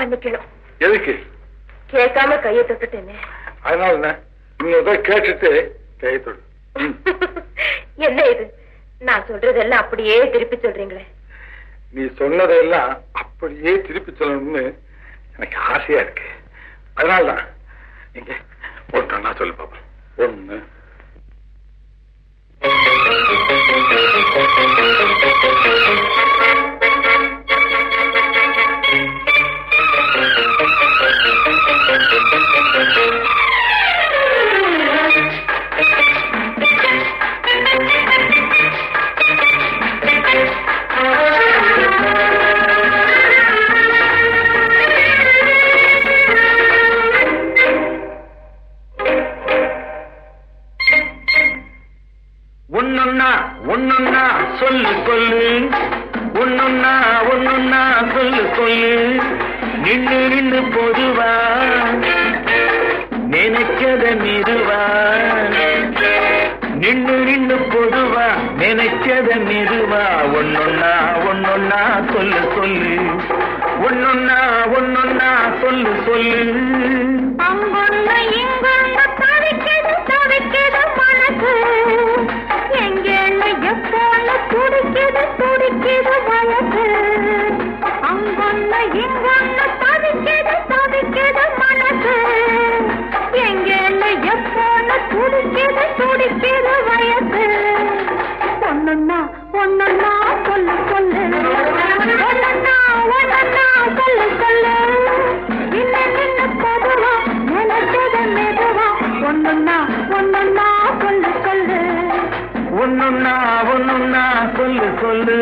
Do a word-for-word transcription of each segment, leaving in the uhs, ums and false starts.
மன்னிக்கணும். எதுக்கு? கேட்காம கையை தொட்டுட்டேனே. அதனால இன்னொரு கேட்டுட்டு கையை தொடு. என்ன இது? நான் சொல்றதெல்லாம் அப்படியே திருப்பி சொல்றீங்களே. நீ சொன்னதெல்லாம் அப்படியே திருப்பி சொல்லணும்னு எனக்கு ஆசையா இருக்கு. அதனாலதான் நீங்க ஒன்றா சொல்லு பாப்போம். ஒண்ணு ஒன்னொன்னா ஒன்னொன்னா சொல்லு சொல்லு, ஒன்னொன்னா ஒன்னொன்னா சொல்லு சொல்லு, நின்று நின்று பொதுவா நினைச்சத மெதுவா, நின்று நின்று பொதுவா நினைச்சத மெதுவா, ஒன்னொன்னா ஒன்னொன்னா சொல்லு சொல்லு, ஒன்னொன்னா ஒன்னொன்னா சொல்லு சொல்லு. அங்கொன்னு இங்கொன்னு தவிக்கிறது தவிக்கிறது மனசு, எங்கேன்னு எப்போன்னு துடிக்குது துடிக்குது வயசு. அங்கொன்னு இங்கொன்னு தவிக்கிறது தவிக்கிறது மனசு, எங்கேன்னு எப்போன்னு துடிக்குது துடிக்குது வயசு. ஒன்னொன்னா ஒன்னொன்னா சொல்லு சொல்லு, ஒன்னொன்னா ஒன்னொன்னா சொல்லு சொல்லு, நின்ன நின்ன பொதுவா நினைச்சத மெதுவா, ஒன்னொன்னா ஒன்னொன்னா சொல்லு சொல்லு, ஒன்னொன்னா ஒன்னொன்னா சொல்லு சொல்லு.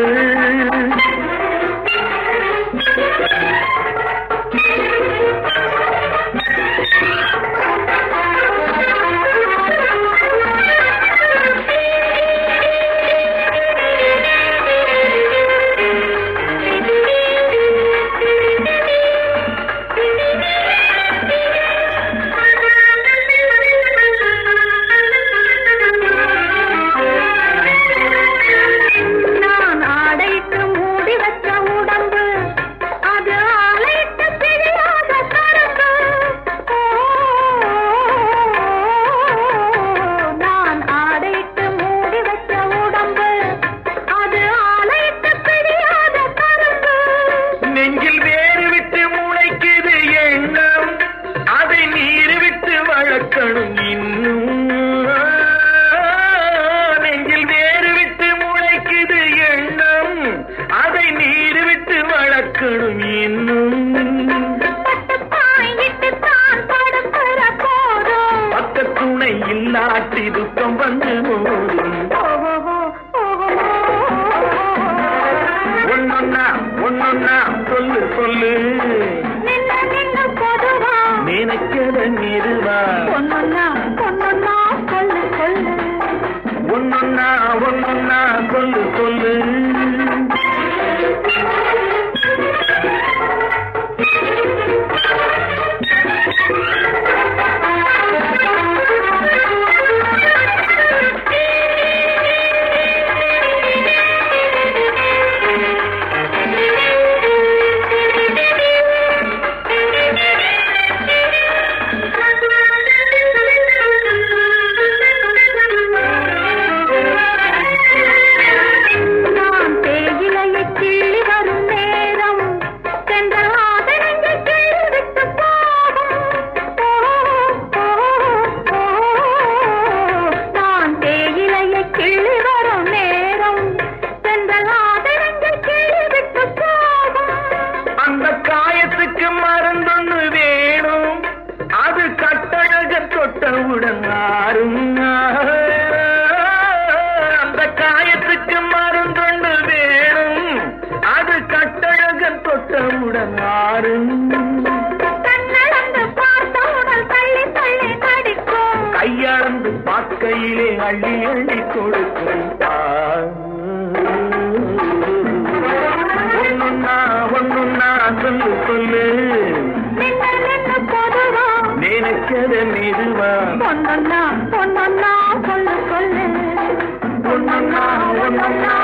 ஒன்னொன்னா ஒன்னொன்னா சொல்லு சொல்லு, ஒன்னொன்னா ஒன்னொன்னா